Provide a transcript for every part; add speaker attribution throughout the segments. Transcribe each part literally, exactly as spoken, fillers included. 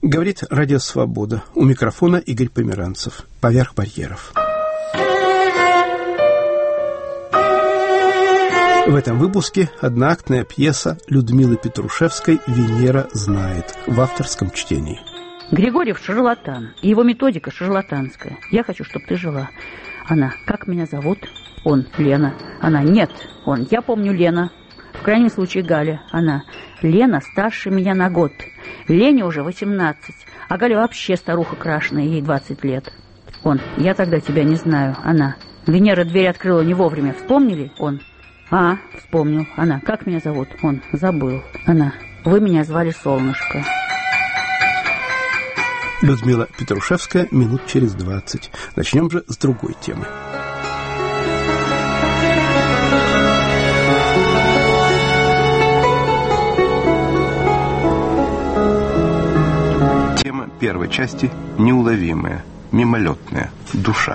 Speaker 1: Говорит Радио Свобода. У микрофона Игорь Померанцев. Поверх барьеров. В этом выпуске одноактная пьеса Людмилы Петрушевской «Венера знает» в авторском чтении.
Speaker 2: Григорьев шарлатан, и его методика шарлатанская. Я хочу, чтобы ты жила. Она: как меня зовут? Он: Лена. Она: нет. Он: я помню, Лена. В крайнем случае Галя. Она: Лена старше меня на год. Лене уже восемнадцать, а Галя вообще старуха крашеная, ей двадцать лет. Он: я тогда тебя не знаю. Она: Венера дверь открыла не вовремя. Вспомнили? Он: а, вспомнил. Она: как меня зовут? Он: забыл. Она: вы меня звали Солнышко.
Speaker 1: Людмила Петрушевская минут через двадцать. Начнем же с другой темы.
Speaker 3: Тема первой части неуловимая, мимолетная, душа.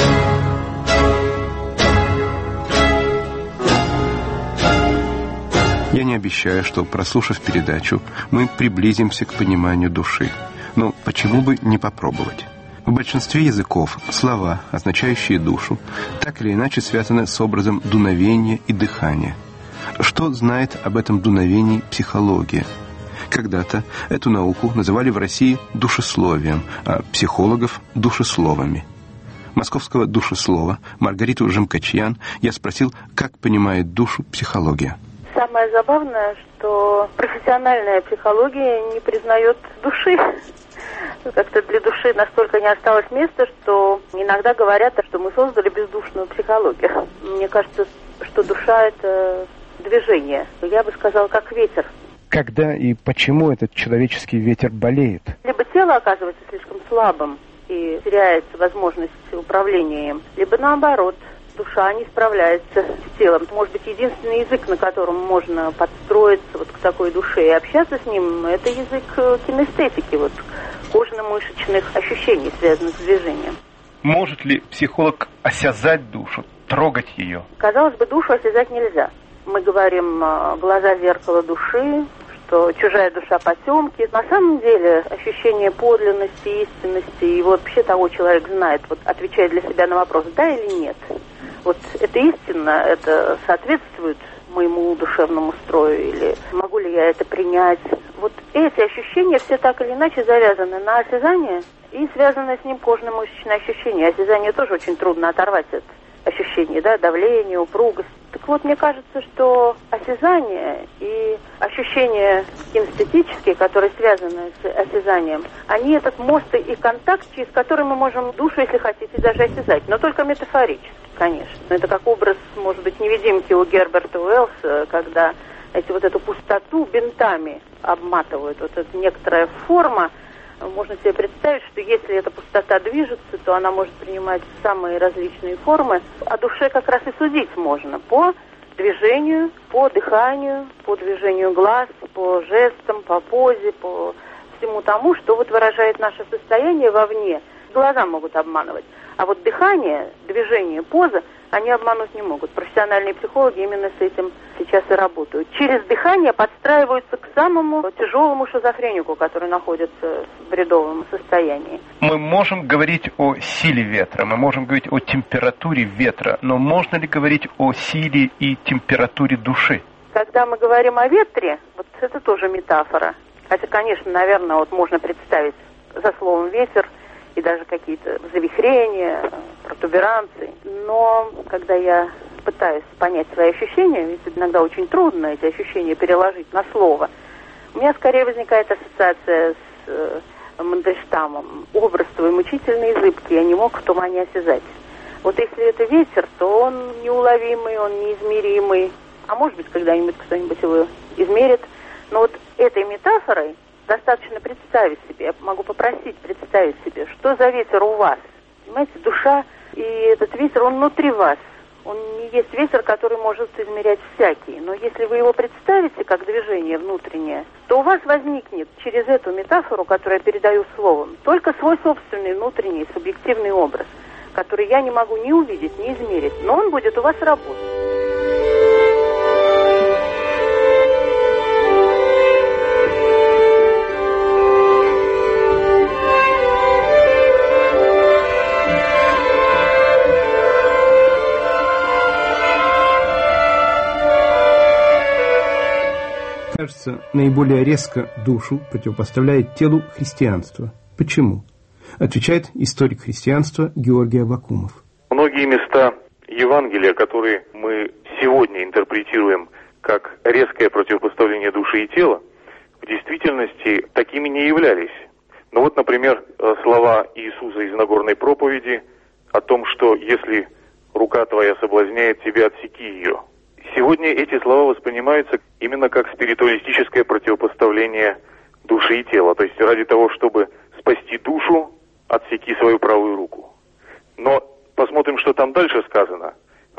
Speaker 3: Я не обещаю, что, прослушав передачу, мы приблизимся к пониманию души. Но почему бы не попробовать? В большинстве языков слова, означающие душу, так или иначе связаны с образом дуновения и дыхания. Что знает об этом дуновении психология? Когда-то эту науку называли в России душесловием, а психологов – душесловами. Московского душеслова Маргариту Жемкачьян я спросил, как понимает душу психология.
Speaker 4: Самое забавное, что профессиональная психология не признает души. Как-то для души настолько не осталось места, что иногда говорят, что мы создали бездушную психологию. Мне кажется, что душа – это движение. Я бы сказала, как ветер.
Speaker 3: Когда и почему этот человеческий ветер болеет?
Speaker 4: Либо тело оказывается слишком слабым и теряется возможность управления им, либо наоборот – душа не справляется с телом. Может быть, единственный язык, на котором можно подстроиться вот к такой душе и общаться с ним, это язык кинестетики, вот, кожно-мышечных ощущений, связанных с движением.
Speaker 3: Может ли психолог осязать душу, трогать ее?
Speaker 4: Казалось бы, душу осязать нельзя. Мы говорим «глаза зеркало души», что чужая душа потемки. На самом деле ощущение подлинности, истинности и вообще того человек знает, вот отвечает для себя на вопрос «да» или «нет». Вот это истинно, это соответствует моему душевному строю, или могу ли я это принять? Вот эти ощущения все так или иначе завязаны на осязание и связаны с ним кожно-мышечные ощущения. Осязание тоже очень трудно оторвать от ощущений, да, давление, упругость. Так вот, мне кажется, что осязание и ощущения кинестетические, которые связаны с осязанием, они этот мост и контакт, через который мы можем душу, если хотите, даже осязать, но только метафорически, конечно. Это как образ, может быть, невидимки у Герберта Уэллса, когда эти, вот эту пустоту бинтами обматывают, вот эта некоторая форма. Можно себе представить, что если эта пустота движется, то она может принимать самые различные формы. О душе как раз и судить можно по движению, по дыханию, по движению глаз, по жестам, по позе, по всему тому, что вот выражает наше состояние вовне. Глаза могут обманывать. А вот дыхание, движение, поза, они обмануть не могут. Профессиональные психологи именно с этим сейчас и работают. Через дыхание подстраиваются к самому тяжелому шизофренику, который находится в бредовом состоянии.
Speaker 3: Мы можем говорить о силе ветра, мы можем говорить о температуре ветра, но можно ли говорить о силе и температуре души?
Speaker 4: Когда мы говорим о ветре, вот это тоже метафора. Хотя, конечно, наверное, вот можно представить за словом «ветер» и даже какие-то завихрения, протуберанцы. Но когда я пытаюсь понять свои ощущения, ведь иногда очень трудно эти ощущения переложить на слово, у меня скорее возникает ассоциация с э, Мандельштамом. Образ твой мучительный и зыбкий, я не мог в тумане осязать. Вот если это ветер, то он неуловимый, он неизмеримый. А может быть, когда-нибудь кто-нибудь его измерит. Но вот этой метафорой достаточно представить себе, я могу попросить представить себе, что за ветер у вас. Понимаете, душа и этот ветер, он внутри вас. Он не есть ветер, который может измерять всякий. Но если вы его представите как движение внутреннее, то у вас возникнет через эту метафору, которую я передаю словом, только свой собственный внутренний субъективный образ, который я не могу ни увидеть, ни измерить. Но он будет у вас работать.
Speaker 1: кажется, наиболее резко душу противопоставляет телу христианство. Почему? Отвечает историк христианства Георгий Аввакумов.
Speaker 5: Многие места Евангелия, которые мы сегодня интерпретируем как резкое противопоставление души и тела, в действительности такими не являлись. Ну вот, например, слова Иисуса из Нагорной проповеди о том, что если рука твоя соблазняет тебя, отсеки ее. Сегодня эти слова воспринимаются именно как спиритуалистическое противопоставление души и тела. То есть ради того, чтобы спасти душу, отсеки свою правую руку. Но посмотрим, что там дальше сказано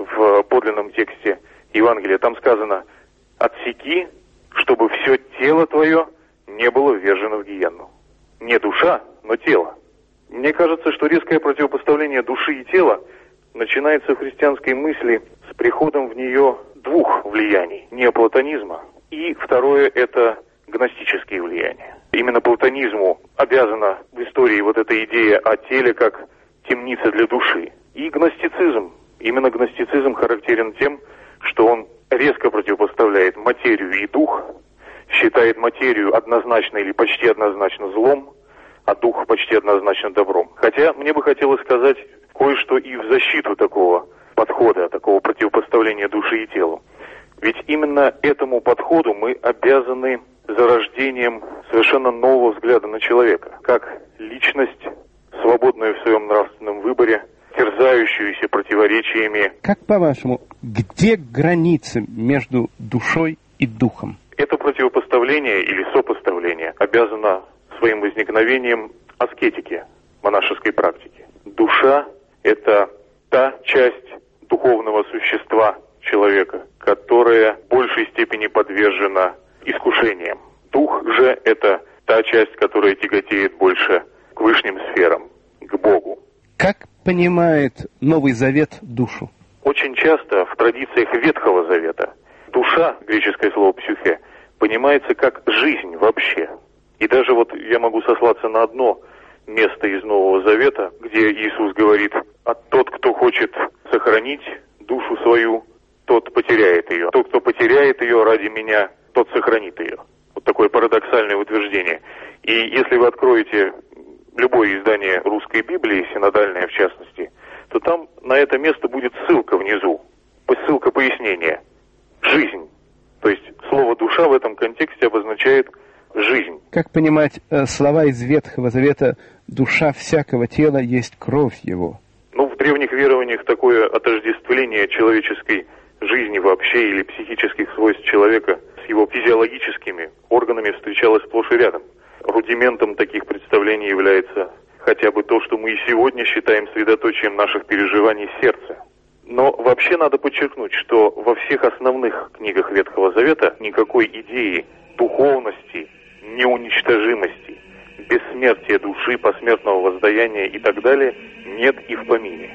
Speaker 5: в подлинном тексте Евангелия. Там сказано: отсеки, чтобы все тело твое не было ввержено в гиенну. Не душа, но тело. Мне кажется, что резкое противопоставление души и тела начинается в христианской мысли с приходом в нее двух влияний. Неоплатонизма и второе — это гностические влияния. Именно платонизму обязана в истории вот эта идея о теле как темнице для души. И гностицизм. Именно гностицизм характерен тем, что он резко противопоставляет материю и дух, считает материю однозначно или почти однозначно злом, а дух почти однозначно добром. Хотя мне бы хотелось сказать кое-что и в защиту такого подхода, такого противопоставления души и телу. Ведь именно этому подходу мы обязаны зарождением совершенно нового взгляда на человека, как личность, свободную в своем нравственном выборе, терзающуюся противоречиями.
Speaker 1: Как, по-вашему, где граница между душой и духом?
Speaker 5: Это противопоставление или сопоставление обязано своим возникновением аскетике, монашеской практике. Душа — это та часть духовного существа человека, которая в большей степени подвержена искушениям. Дух же — это та часть, которая тяготеет больше к высшим сферам, к Богу.
Speaker 1: Как понимает Новый Завет душу?
Speaker 5: Очень часто в традициях Ветхого Завета душа, греческое слово «псюхе», понимается как жизнь вообще. И даже вот я могу сослаться на одно место из Нового Завета, где Иисус говорит: «А тот, кто хочет сохранить душу свою, тот потеряет ее. Тот, кто потеряет ее ради меня, тот сохранит ее». Вот такое парадоксальное утверждение. И если вы откроете любое издание русской Библии, синодальное в частности, то там на это место будет ссылка внизу, ссылка пояснения. Жизнь. То есть слово «душа» в этом контексте обозначает жизнь.
Speaker 1: Как понимать э, слова из Ветхого Завета «душа всякого тела есть кровь его»?
Speaker 5: Ну, в древних верованиях такое отождествление человеческой жизни вообще или психических свойств человека с его физиологическими органами встречалось сплошь и рядом. Рудиментом таких представлений является хотя бы то, что мы и сегодня считаем средоточием наших переживаний сердца. Но вообще надо подчеркнуть, что во всех основных книгах Ветхого Завета никакой идеи духовности, неуничтожимости, бессмертия души, посмертного воздаяния и так далее нет и в помине.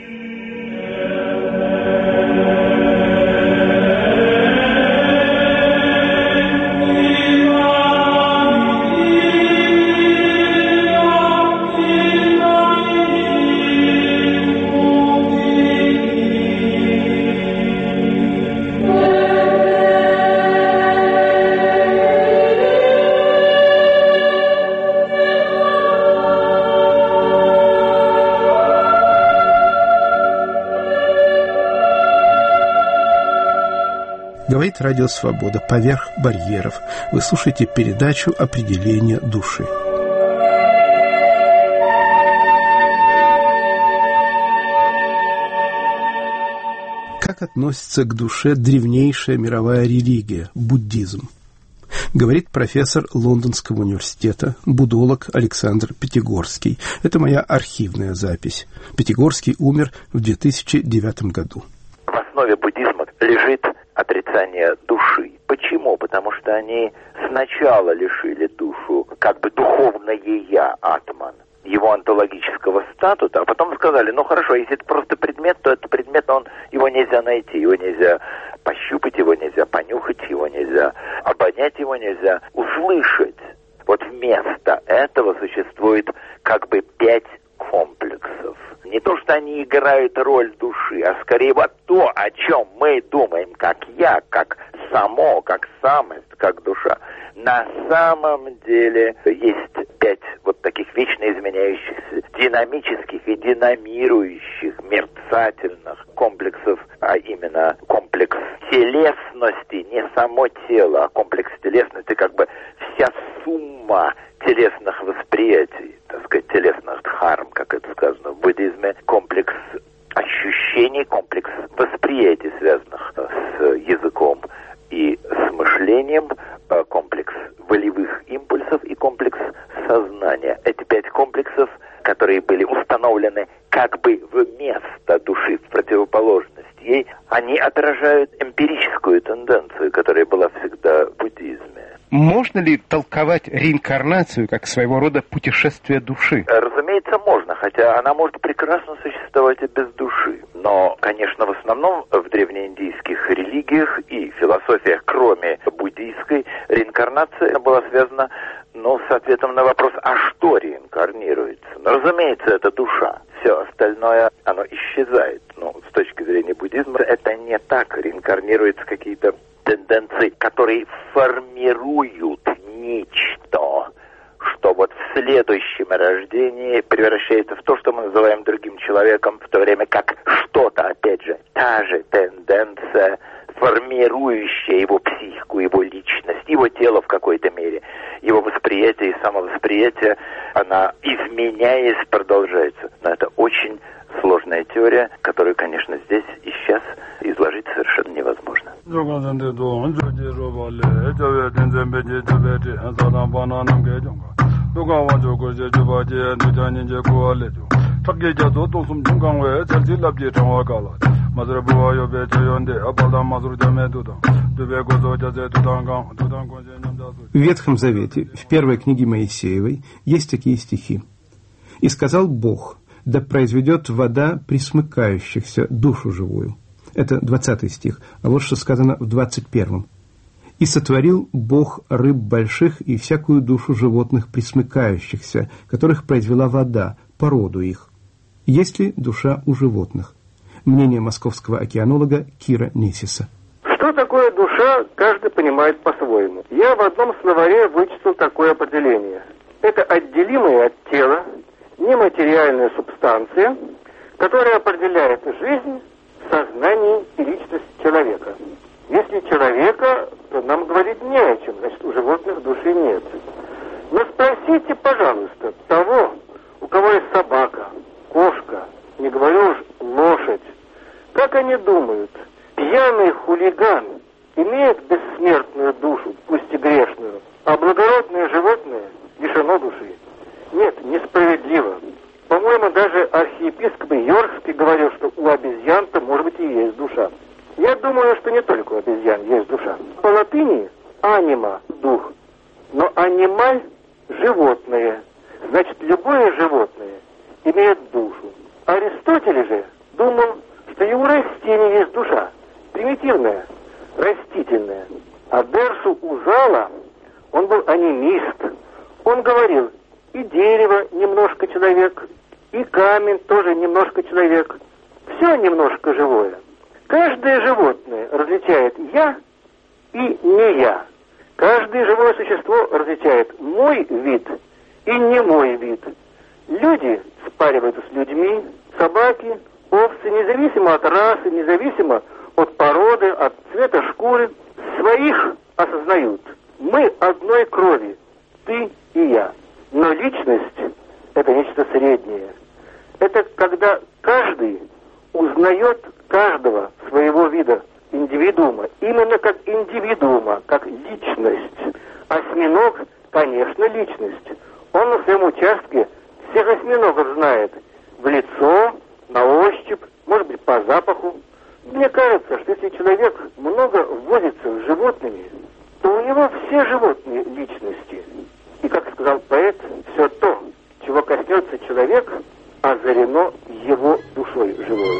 Speaker 1: Говорит Радио Свобода. Поверх барьеров. Вы слушаете передачу «Определение души». Как относится к душе древнейшая мировая религия – буддизм? Говорит профессор Лондонского университета, буддолог Александр Пятигорский. Это моя архивная запись. Пятигорский умер в две тысячи девятом году.
Speaker 6: В основе буддизма лежит отрицание души. Почему? Потому что они сначала лишили душу как бы духовное я, атман, его онтологического статуса, а потом сказали: ну хорошо, если это просто предмет, то это предмет, он, его нельзя найти, его нельзя пощупать, его нельзя понюхать, его нельзя обонять, его нельзя услышать. Вот вместо этого существует как бы пять комплексов. Не то, что они играют роль души, а скорее вот то, о чем мы думаем, как я, как само, как самость, как душа. На самом деле есть пять вот таких вечно изменяющихся, динамических и динамирующих, мерцательных комплексов, а именно комплекс телесности, не само тело, а комплекс телесности, как бы вся сумма телесных восприятий, так сказать, телесных дхарм, как это сказано в буддизме, комплекс ощущений, комплекс восприятий, связанных с языком и с мышлением, комплекс волевых импульсов и комплекс сознания. Эти пять комплексов, которые были установлены как бы вместо души, в противоположность ей, они отражают эмпирическую тенденцию, которая была всегда в буддизме.
Speaker 3: Можно ли толковать реинкарнацию как своего рода путешествие души?
Speaker 6: Разумеется, можно, хотя она может прекрасно существовать и без души. Но, конечно, в основном в древнеиндийских религиях и философиях, кроме буддийской, реинкарнация была связана, ну, с ответом на вопрос, а что реинкарнируется? Ну, разумеется, это душа. Все остальное, оно исчезает. Ну, с точки зрения буддизма, это не так. Реинкарнируются какие-то тенденции, которые формируют нечто, что вот в следующем рождении превращается в то, что мы называем другим человеком, в то время как что-то, опять же, та же тенденция, формирующая его психику, его личность, его тело в какой-то мере, его восприятие и самовосприятие, она, изменяясь, продолжается. Но это очень сложная теория, которую, конечно, здесь и сейчас изложить совершенно невозможно.
Speaker 1: В Ветхом Завете, в первой книге Моисеевой, есть такие стихи. «И сказал Бог, да произведет вода присмыкающихся душу живую». Это двадцатый стих, а вот что сказано в двадцать первом. «И сотворил Бог рыб больших и всякую душу животных присмыкающихся, которых произвела вода, породу их». Есть ли душа у животных? Мнение московского океанолога Кира Несиса.
Speaker 7: Что такое душа, каждый понимает по-своему. Я в одном словаре вычислил такое определение. Это отделимая от тела нематериальная субстанция, которая определяет жизнь, сознание и личность человека. Если человека, то нам говорить не о чем, значит, у животных души нет. Но спросите, пожалуйста, того, у кого есть собака, кошка, не говорю уж лошадь, как они думают, пьяный хулиган имеет бессмертную душу, пусть и грешную, а благородное животное лишено души? Нет, несправедливо. По-моему, даже архиепископ Йоркский говорил, что у обезьян-то, может быть, и есть душа. Я думаю, что не только у обезьян есть душа. По латыни анима – дух, но анималь – животное. Значит, любое животное имеет душу. Аристотель же думал, что и у растений есть душа, примитивная, растительная. А Дерсу Узала, он был анимист. Он говорил, и дерево немножко человек, и камень тоже немножко человек. Все немножко живое. Каждое животное различает «я» и «не я». Каждое живое существо различает «мой вид» и «не мой вид». Люди спариваются с людьми, собаки, овцы, независимо от расы, независимо от породы, от цвета шкуры, своих осознают. Мы одной крови, ты и я. Но личность – это нечто среднее. Это когда каждый узнает каждого своего вида индивидуума, именно как индивидуума, как личность. Осьминог, конечно, личность. Он на своем участке всех осьминогов знает в лицо, на ощупь, может быть, по запаху. Мне кажется, что если человек много возится с животными, то у него все животные личности. И, как сказал поэт, все то, чего коснется человек, озарено его душой живой.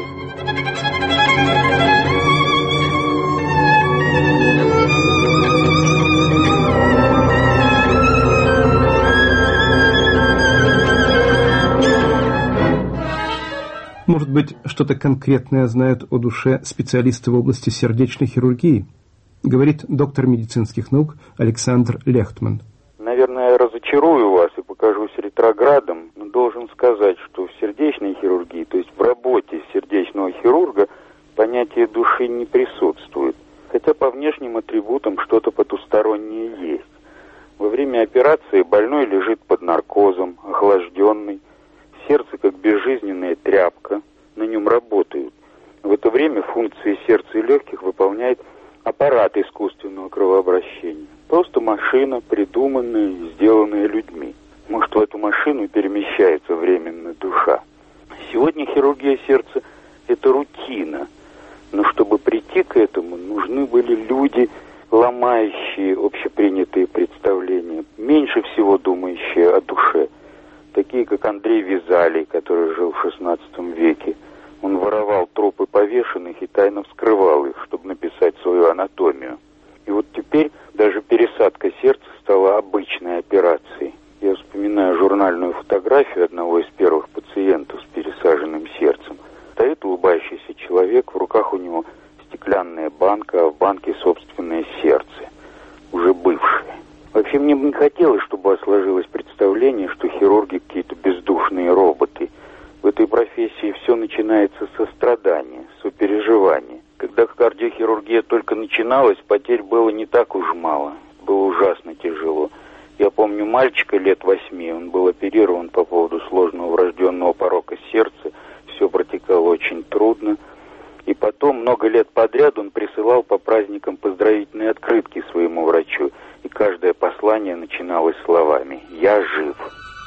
Speaker 1: Может быть, что-то конкретное знают о душе специалисты в области сердечной хирургии? говорит доктор медицинских наук Александр Лехтман.
Speaker 8: Наверное, я разочарую вас и покажусь ретроградом, но должен сказать, что в сердечной хирургии, то есть в работе сердечного хирурга, понятие души не присутствует. Хотя по внешним атрибутам что-то потустороннее есть. Во время операции больной лежит под наркозом, охлажденный. Сердце как безжизненная тряпка, на нем работают. В это время функции сердца и легких выполняет аппарат искусственного кровообращения. Просто машина, придуманная и сделанная людьми. Может, в эту машину перемещается временно душа. Сегодня хирургия сердца – это рутина. Но чтобы прийти к этому, нужны были люди, ломающие общепринятые представления, меньше всего думающие о душе. Такие, как Андрей Вязалий, который жил в шестнадцатом веке. Он воровал трупы повешенных и тайно вскрывал их, чтобы написать свою анатомию. И вот теперь даже пересадка сердца стала обычной операцией. Я вспоминаю журнальную фотографию одного из первых пациентов с пересаженным сердцем. Стоит улыбающийся человек, в руках у него стеклянная банка, а в банке собственное сердце, уже бывшее. Вообще мне бы не хотелось, чтобы сложилось представление, что хирурги какие-то бездушные роботы. В этой профессии все начинается со страдания, сопереживания. Когда кардиохирургия только начиналась, потерь было не так уж мало. Было ужасно тяжело. Я помню мальчика лет восьми, он был оперирован по поводу сложного врожденного порока сердца. Все протекало очень трудно. И потом, много лет подряд, он присылал по праздникам поздравительные открытки своему врачу. И каждое послание начиналось словами «Я жив».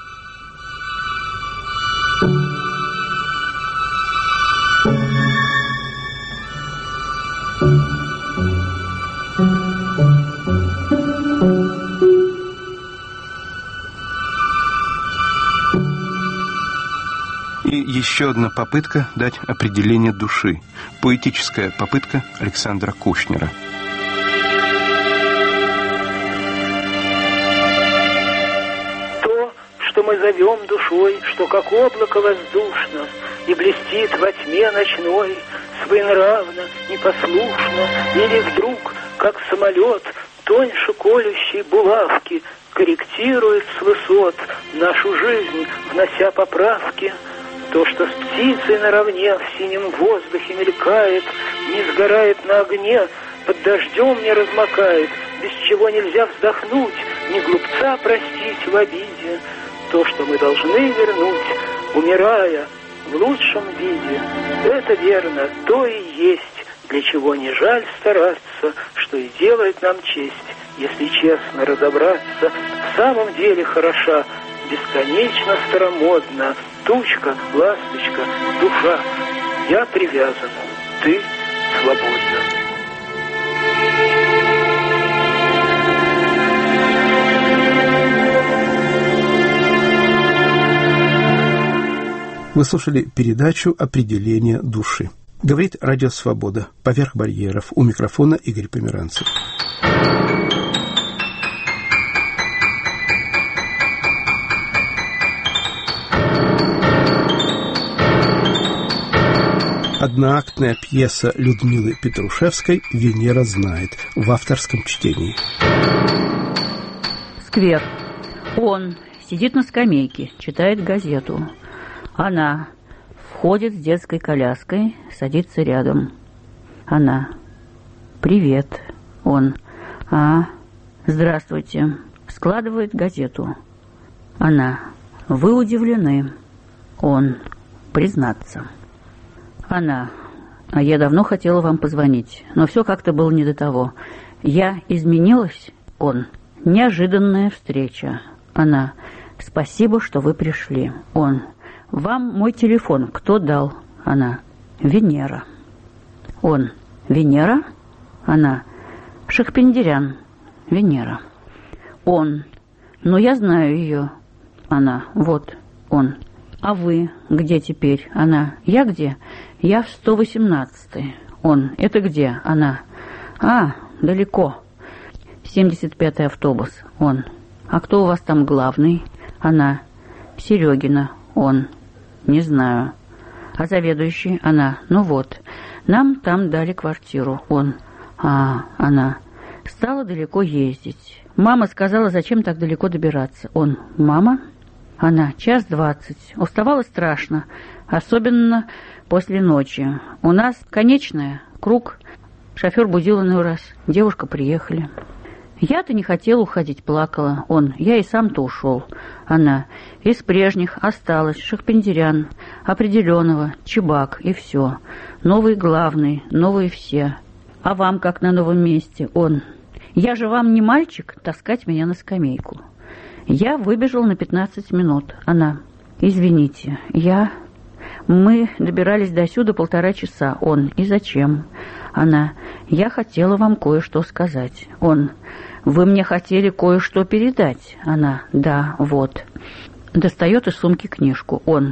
Speaker 3: И еще одна попытка дать определение души. Поэтическая попытка Александра Кушнера.
Speaker 9: То, что мы зовем душой, что как облако воздушно и блестит во тьме ночной, своенравно, непослушно, или вдруг, как самолет, тоньше колющей булавки, корректирует с высот нашу жизнь, внося поправки. То, что с птицей наравне в синем воздухе мелькает, не сгорает на огне, под дождем не размокает, без чего нельзя вздохнуть, ни глупца простить в обиде. То, что мы должны вернуть, умирая в лучшем виде, это верно, то и есть, для чего не жаль стараться, что и делает нам честь, если честно разобраться, в самом деле хороша, бесконечно старомодна, тучка, ласточка, душа. Я привязан, ты свободна.
Speaker 1: Вы слушали передачу «Определение души». Говорит Радио Свобода. Поверх барьеров. У микрофона Игорь Померанцев. Одноактная пьеса Людмилы Петрушевской «Венера знает» в авторском чтении.
Speaker 2: Сквер. Он сидит на скамейке, читает газету. Она входит с детской коляской, садится рядом. Она. Привет. Он. А, здравствуйте. Складывает газету. Она. Вы удивлены. Он. Признаться. Она. А я давно хотела вам позвонить, но все как-то было не до того. Я изменилась? Он. Неожиданная встреча. Она. Спасибо, что вы пришли. Он. Вам мой телефон кто дал? Она. Венера. Он. Венера? Она. Шахпендерян. Венера. Он. Но я знаю ее. Она. Вот. Он. А вы где теперь? Она. Я где? Я в сто восемнадцатой. Он. Это где? Она. А, далеко. семьдесят пятый автобус. Он. А кто у вас там главный? Она. Серегина. Он. Не знаю. А заведующий? Она. Ну вот. Нам там дали квартиру. Он. А, она. Стала далеко ездить. Мама сказала, зачем так далеко добираться. Он: мама? Она: час двадцать. Уставала страшно, особенно после ночи. У нас конечная, круг. Шофер будил иной раз. Девушка приехали. Я-то не хотела уходить, плакала. Он: я и сам-то ушел. Она: из прежних осталось Шахпендерян, Определенного, Чебак и все. Новый главный, новые все. А вам как на новом месте? Он: я же вам не мальчик таскать меня на скамейку. Я выбежал на пятнадцать минут. Она: извините, я... Мы добирались до сюда полтора часа. Он: и зачем? Она: я хотела вам кое-что сказать. Он: вы мне хотели кое-что передать. Она: да, вот. Достает из сумки книжку. Он: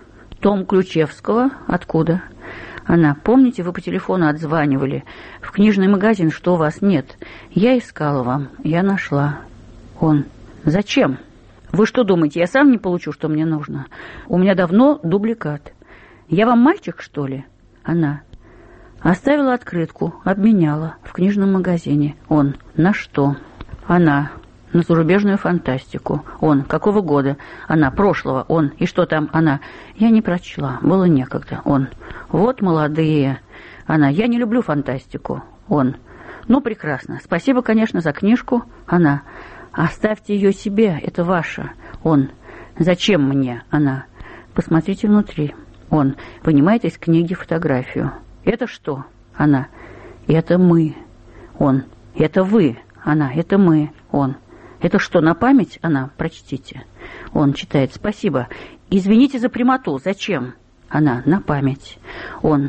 Speaker 2: том Ключевского? Откуда? Она: помните, вы по телефону отзванивали в книжный магазин, что у вас нет? Я искала вам, я нашла. Он: зачем? Вы что думаете, я сам не получу, что мне нужно? У меня давно дубликат. Я вам мальчик, что ли? Она: оставила открытку, обменяла в книжном магазине. Он: на что? Она: на зарубежную фантастику. Он: какого года? Она: прошлого. Он: и что там? Она: я не прочла, было некогда. Он: вот молодые. Она: я не люблю фантастику. Он: ну, прекрасно. Спасибо, конечно, за книжку. Она: оставьте ее себе, это ваша. Он: зачем мне? Она: посмотрите внутри. Он: вынимает из книги фотографию. Это что? Она: это мы. Он: это вы. Она: это мы. Он: это что, на память? Она: прочтите. Он читает: спасибо. Извините за прямоту. Зачем? Она: на память. Он: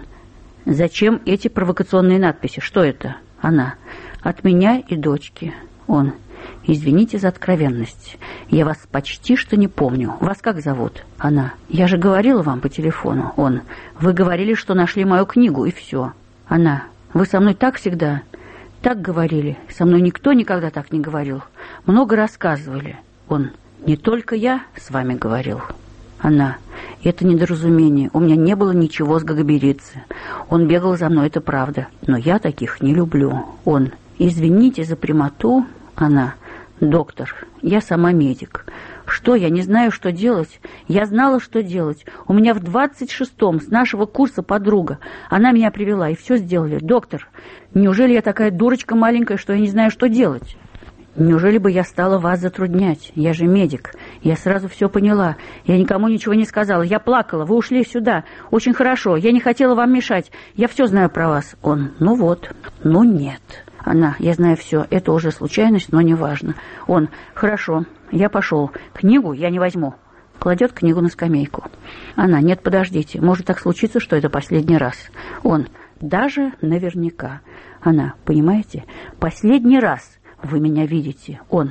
Speaker 2: зачем эти провокационные надписи? Что это? Она: от меня и дочки. Он: извините за откровенность. Я вас почти что не помню. Вас как зовут? Она: я же говорила вам по телефону. Он: вы говорили, что нашли мою книгу, и все. Она: вы со мной так всегда... Так говорили. Со мной никто никогда так не говорил. Много рассказывали. Он: не только я с вами говорил. Она: это недоразумение. У меня не было ничего с Гагаберидзе. Он бегал за мной, это правда. Но я таких не люблю. Он: извините за прямоту. Она: доктор, я сама медик. Что, я не знаю, что делать? Я знала, что делать. У меня в двадцать шестом с нашего курса подруга. Она меня привела, и все сделали. Доктор, неужели я такая дурочка маленькая, что я не знаю, что делать? Неужели бы я стала вас затруднять? Я же медик. Я сразу все поняла. Я никому ничего не сказала. Я плакала. Вы ушли сюда. Очень хорошо. Я не хотела вам мешать. Я все знаю про вас. Он: ну вот. Ну нет. Она: я знаю все. Это уже случайность, но не важно. Он: хорошо. Я пошел. Книгу я не возьму. Кладет книгу на скамейку. Она: нет, подождите. Может так случиться, что это последний раз. Он: даже наверняка. Она: понимаете, последний раз вы меня видите. Он: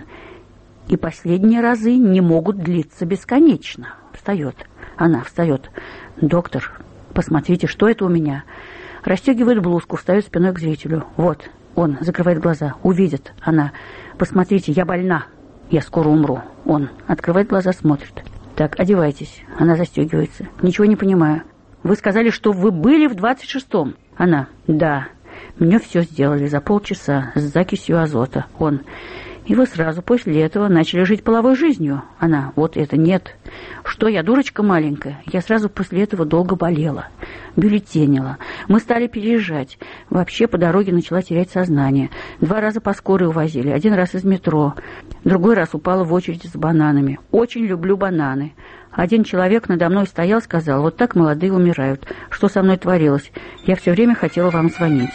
Speaker 2: и последние разы не могут длиться бесконечно. Встает. Она встает. Доктор, посмотрите, что это у меня. Расстегивает блузку, встает спиной к зрителю. Вот. Он закрывает глаза. Увидит. Она: посмотрите, я больна. Я скоро умру. Он открывает глаза, смотрит. Так, одевайтесь. Она застегивается. Ничего не понимаю. Вы сказали, что вы были в двадцать шестом. Она: да. Мне все сделали за полчаса с закисью азота. Он: и вы сразу после этого начали жить половой жизнью. Она: вот это нет. Что, я дурочка маленькая? Я сразу после этого долго болела, бюллетенила. Мы стали переезжать. Вообще по дороге начала терять сознание. Два раза по скорой увозили. Один раз из метро. Другой раз упала в очередь с бананами. Очень люблю бананы. Один человек надо мной стоял, сказал: вот так молодые умирают. Что со мной творилось? Я все время хотела вам звонить.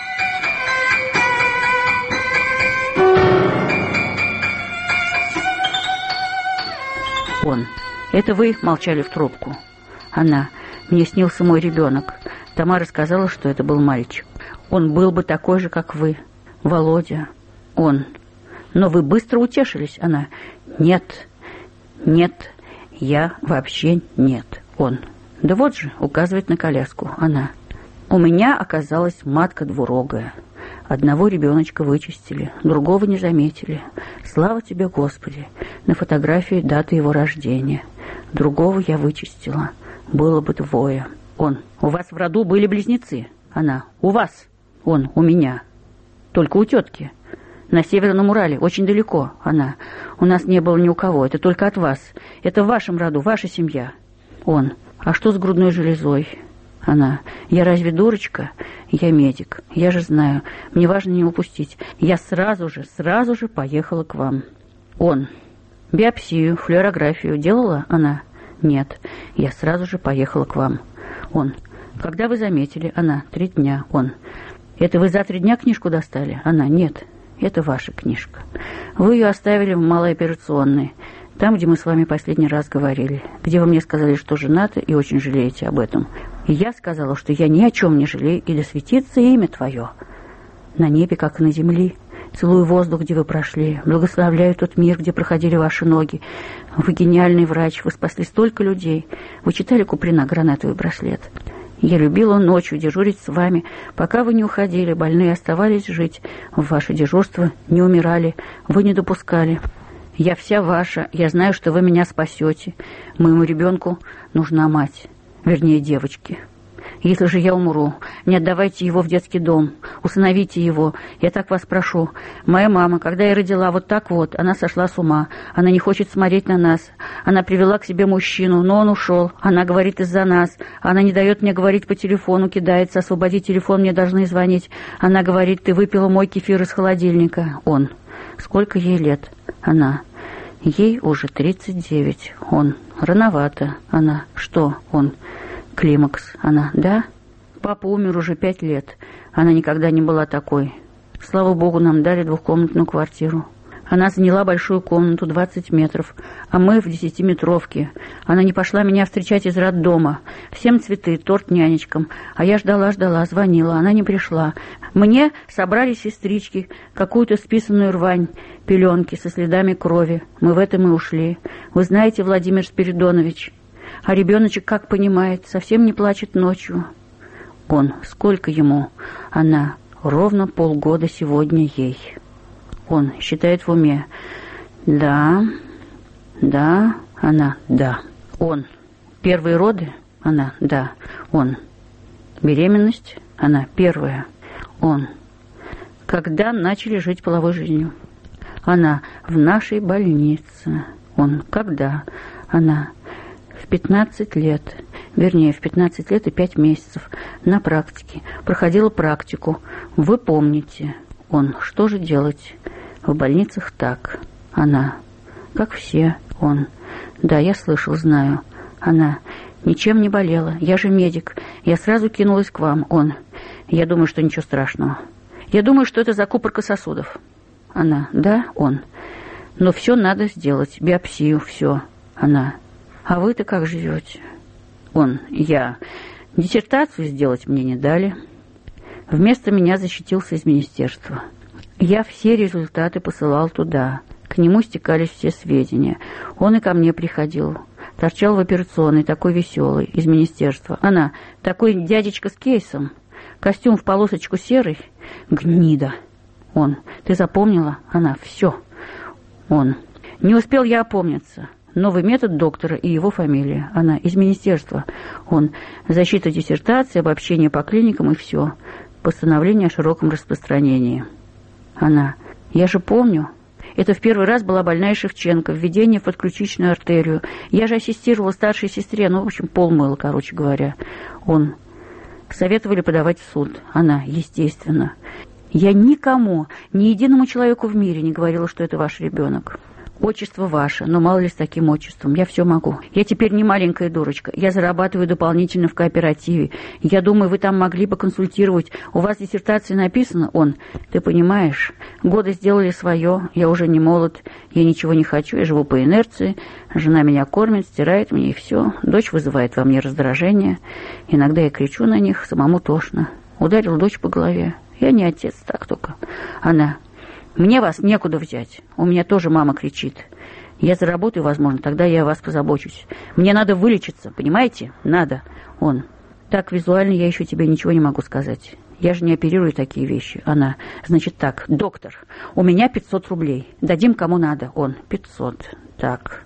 Speaker 2: Он: это вы молчали в трубку? Она: мне снился мой ребенок. Тамара сказала, что это был мальчик. Он был бы такой же, как вы, Володя. Он: но вы быстро утешились. Она: нет, нет, я вообще нет. Он: да вот же, указывает на коляску. Она: у меня оказалась матка двурогая. Одного ребеночка вычистили, другого не заметили. Слава тебе, Господи! На фотографии дата его рождения. Другого я вычистила. Было бы двое. Он: у вас в роду были близнецы. Она: у вас. Он: у меня. Только у тетки. На Северном Урале, очень далеко. Она. У нас не было ни у кого, это только от вас. Это в вашем роду, ваша семья. Он. А что с грудной железой? Она. Я разве дурочка? Я медик. Я же знаю. Мне важно не упустить. Я сразу же, сразу же поехала к вам. Он. Биопсию, флюорографию делала? Она. Нет. Я сразу же поехала к вам. Он. Когда вы заметили? Она. Три дня. Он. Это вы за три дня книжку достали? Она. Нет. Это ваша книжка. Вы ее оставили в малой операционной. Там, где мы с вами последний раз говорили. Где вы мне сказали, что женаты и очень жалеете об этом. И я сказала, что я ни о чем не жалею, и да светится имя твое. На небе, как и на земле. Целую воздух, где вы прошли. Благословляю тот мир, где проходили ваши ноги. Вы гениальный врач, вы спасли столько людей. Вы читали Куприна «Гранатовый браслет»? Я любила ночью дежурить с вами, пока вы не уходили, больные оставались жить. В ваше дежурство не умирали, вы не допускали. Я вся ваша, я знаю, что вы меня спасете. Моему ребенку нужна мать, вернее, девочки. Если же я умру, не отдавайте его в детский дом, усыновите его, я так вас прошу. Моя мама, когда я родила вот так вот, она сошла с ума, она не хочет смотреть на нас. Она привела к себе мужчину, но он ушел, она говорит из-за нас, она не дает мне говорить по телефону, кидается, освободи телефон, мне должны звонить. Она говорит, ты выпила мой кефир из холодильника. Он. Сколько ей лет? Она. Ей уже тридцать девять. Он. Рановато. Она. Что? Он. Климакс. Она. Да? Папа умер уже пять лет. Она никогда не была такой. Слава богу, нам дали двухкомнатную квартиру. Она заняла большую комнату, двадцать метров, а мы в десятиметровке. Она не пошла меня встречать из роддома. Всем цветы, торт нянечкам. А я ждала-ждала, звонила, она не пришла. Мне собрали сестрички, какую-то списанную рвань, пеленки со следами крови. Мы в этом и ушли. Вы знаете, Владимир Спиридонович, а ребеночек, как понимает, совсем не плачет ночью. Он. Сколько ему? Она. Ровно полгода сегодня ей. Он считает в уме. Да, да, она, да. Он. Первые роды? Она, да. Он. Беременность? Она, первая. Он. Когда начали жить половой жизнью? Она, в нашей больнице. Он. Когда? Она. В пятнадцать лет. Вернее, в пятнадцать лет и пять месяцев. На практике. Проходила практику. Вы помните. Он. Что же делать? В больницах так. Она. Как все. Он. Да, я слышал, знаю. Она. Ничем не болела. Я же медик. Я сразу кинулась к вам. Он. Я думаю, что ничего страшного. Я думаю, что это закупорка сосудов. Она. Да, он. Но все надо сделать. Биопсию, все. Она. А вы-то как живете? Он. Я. Диссертацию сделать мне не дали. Вместо меня защитился из министерства. Я все результаты посылал туда. К нему стекались все сведения. Он и ко мне приходил. Торчал в операционной, такой веселый, из министерства. Она. Такой дядечка с кейсом. Костюм в полосочку серый. Гнида. Он. Ты запомнила? Она. Все. Он. Не успел я опомниться. Новый метод доктора и его фамилия. Она. Из министерства. Он. Защита диссертации, обобщение по клиникам и все. Постановление о широком распространении. Она. Я же помню. Это в первый раз была больная Шевченко, введение в подключичную артерию. Я же ассистировала старшей сестре, ну, в общем, пол мыла, короче говоря. Он. Советовали подавать в суд. Она. Естественно. Я никому, ни единому человеку в мире не говорила, что это ваш ребенок. Отчество ваше, но мало ли с таким отчеством. Я все могу. Я теперь не маленькая дурочка. Я зарабатываю дополнительно в кооперативе. Я думаю, вы там могли бы консультировать. У вас в диссертации написано, он. Ты понимаешь, годы сделали свое. Я уже не молод. Я ничего не хочу. Я живу по инерции. Жена меня кормит, стирает мне и все. Дочь вызывает во мне раздражение. Иногда я кричу на них, самому тошно. Ударил дочь по голове. Я не отец, так только. Она. Мне вас некуда взять. У меня тоже мама кричит. Я заработаю, возможно, тогда я о вас позабочусь. Мне надо вылечиться, понимаете? Надо. Он. Так, визуально я еще тебе ничего не могу сказать. Я же не оперирую такие вещи. Она. Значит так, доктор, у меня пятьсот рублей. Дадим кому надо. Он. пятьсот. Так.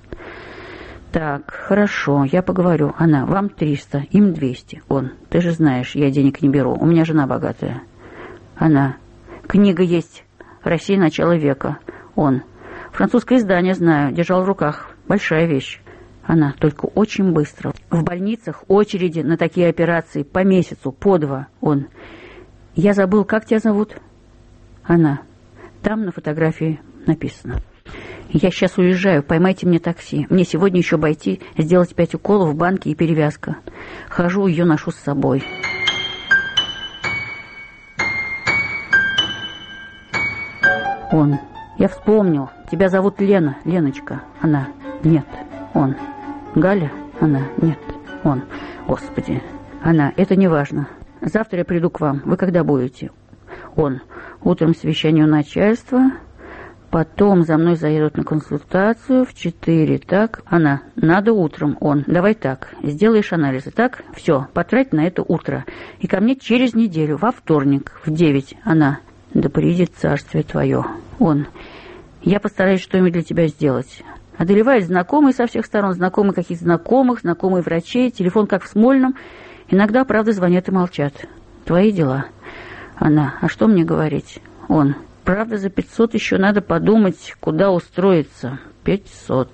Speaker 2: Так, хорошо, я поговорю. Она. Вам триста, им двести. Он. Ты же знаешь, я денег не беру. У меня жена богатая. Она. Книга есть. Россия. Начало века. Он. Французское издание знаю. Держал в руках. Большая вещь. Она. Только очень быстро. В больницах очереди на такие операции по месяцу, по два. Он. Я забыл, как тебя зовут? Она. Там на фотографии написано. Я сейчас уезжаю, поймайте мне такси. Мне сегодня еще обойти, сделать пять уколов в банке и перевязка. Хожу, ее ношу с собой. Он. Я вспомнил. Тебя зовут Лена. Леночка. Она. Нет. Он. Галя. Она. Нет. Он. Господи. Она. Это не важно. Завтра я приду к вам. Вы когда будете? Он. Утром совещание у начальства. Потом за мной заедут на консультацию в четыре, так? Она. Надо утром. Он. Давай так. Сделаешь анализы, так? Все. Потрать на это утро. И ко мне через неделю, во вторник, в девять. Она. Да придет царствие твое. Он. Я постараюсь что-нибудь для тебя сделать. Одолевают знакомые со всех сторон, знакомые каких-то знакомых, знакомые врачей, телефон как в Смольном. Иногда, правда, звонят и молчат. Твои дела. Она. А что мне говорить? Он. Правда, за пятьсот еще надо подумать, куда устроиться. Пятьсот.